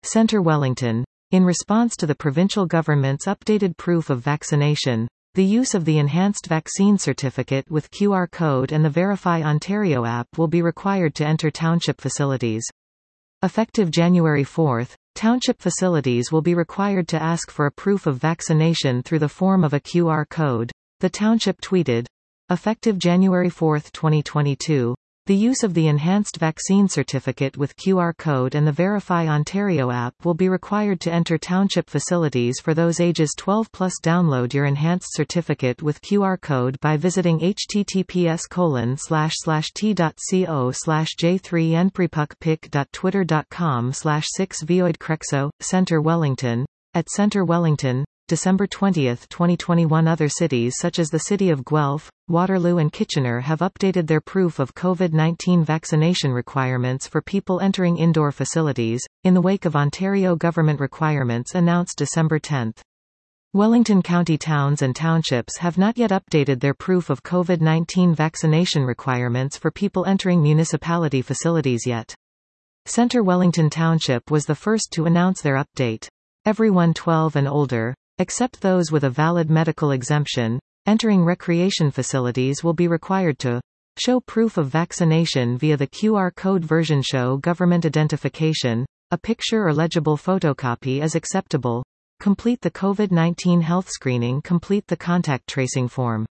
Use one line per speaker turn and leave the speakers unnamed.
Centre Wellington. In response to the provincial government's updated proof of vaccination, the use of the enhanced vaccine certificate with QR code and the Verify Ontario app will be required to enter township facilities. Effective January 4, township facilities will be required to ask for a proof of vaccination through the form of a QR code, the township tweeted. Effective January 4, 2022, the use of the enhanced vaccine certificate with QR code and the Verify Ontario app will be required to enter township facilities for those ages 12 plus. Download your enhanced certificate with QR code by visiting https://t.co/j3nprepukpic.twitter.com/6voidcrexo, Centre Wellington. At Centre Wellington, December 20, 2021. Other cities such as the city of Guelph, Waterloo and Kitchener have updated their proof of COVID-19 vaccination requirements for people entering indoor facilities, in the wake of Ontario government requirements announced December 10. Wellington County towns and townships have not yet updated their proof of COVID-19 vaccination requirements for people entering municipality facilities yet. Centre Wellington Township was the first to announce their update. Everyone 12 and older, except those with a valid medical exemption, entering recreation facilities will be required to show proof of vaccination via the QR code version. Show government identification, a picture or legible photocopy is acceptable. Complete the COVID-19 health screening. Complete the contact tracing form.